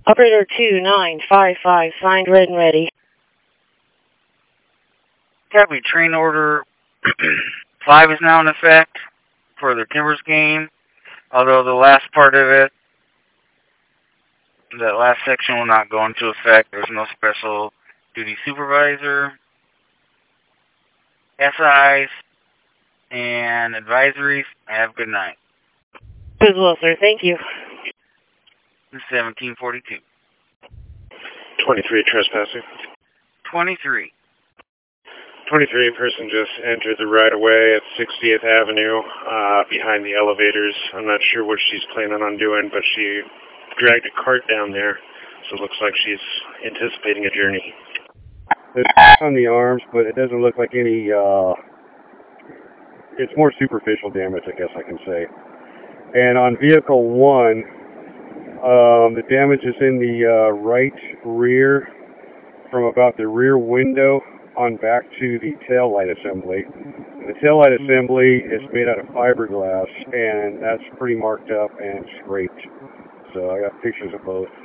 Operator 2955, signed, read and ready. Copy. Train order 5 is now in effect for the Timbers game, although the last part of it, that last section will not go into effect. There's no special duty supervisor. SIs and advisories. Have a good night. As well, sir. Thank you. 1742. 23 trespassing. 23. 23 person just entered the right-of-way at 60th Avenue behind the elevators. I'm not sure what she's planning on doing, but she dragged a cart down there, so it looks like she's anticipating a journey. There's on the arms, but it doesn't look like any, it's more superficial damage, I guess I can say. And on vehicle 1, the damage is in the right rear, from about the rear window on back to the taillight assembly. The taillight assembly is made out of fiberglass, and that's pretty marked up and scraped. So I got pictures of both.